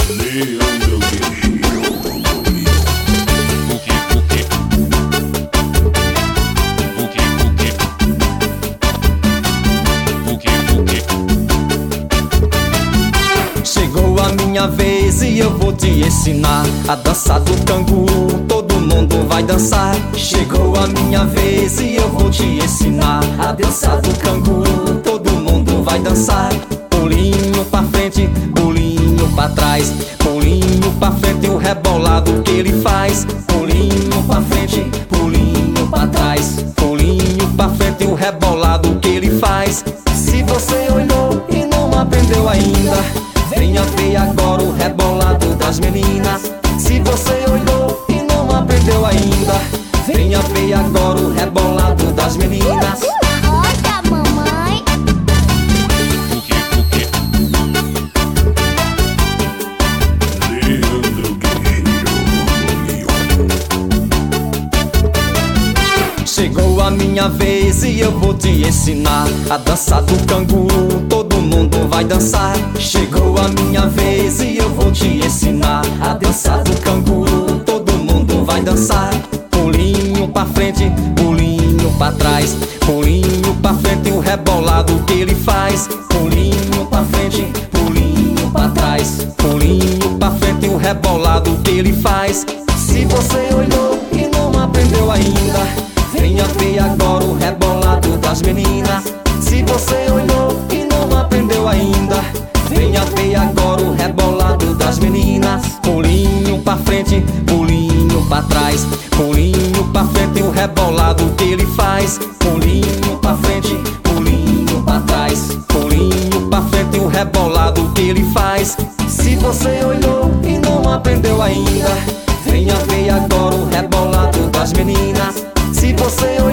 Leandro Guerreiro. Chegou a minha vez e eu vou te ensinar a dançar do canguru, todo mundo vai dançar. Chegou a minha vez e eu vou te ensinar a dançar do canguru, todo mundo vai dançar. Pulinho pra frente, pulinho pra trás, pulinho pra frente, o rebolado que ele faz. Pulinho pra frente, pulinho pra trás, pulinho pra frente, o rebolado que ele faz. Se você olhou e não aprendeu ainda, venha ver agora o rebolado das meninas. Se você olhou e não aprendeu ainda, venha ver agora o rebolado das meninas. Roda, mamãe. Leandro Guerreiro. Chegou a minha vez e eu vou te ensinar a dançar do canguru, todo mundo vai dançar. Chegou a minha vez e eu vou te ensinar a dançar do canguru, todo mundo vai dançar. Pulinho pra frente, pulinho pra trás, pulinho pra frente, o rebolado que ele faz. Pulinho pra frente, pulinho pra trás, pulinho pra frente, o rebolado que ele faz. Se você olhou e não aprendeu ainda, venha ver agora o rebolado das meninas. Se você olhou e não aprendeu ainda, venha ver agora o rebolado das meninas. Pulinho pra frente, pulinho pra trás, pulinho pra frente, o rebolado que ele faz. Pulinho pra frente, pulinho pra trás, pulinho pra frente, o rebolado que ele faz. Se você olhou e não aprendeu ainda, venha ver agora o rebolado das meninas. Se você olhou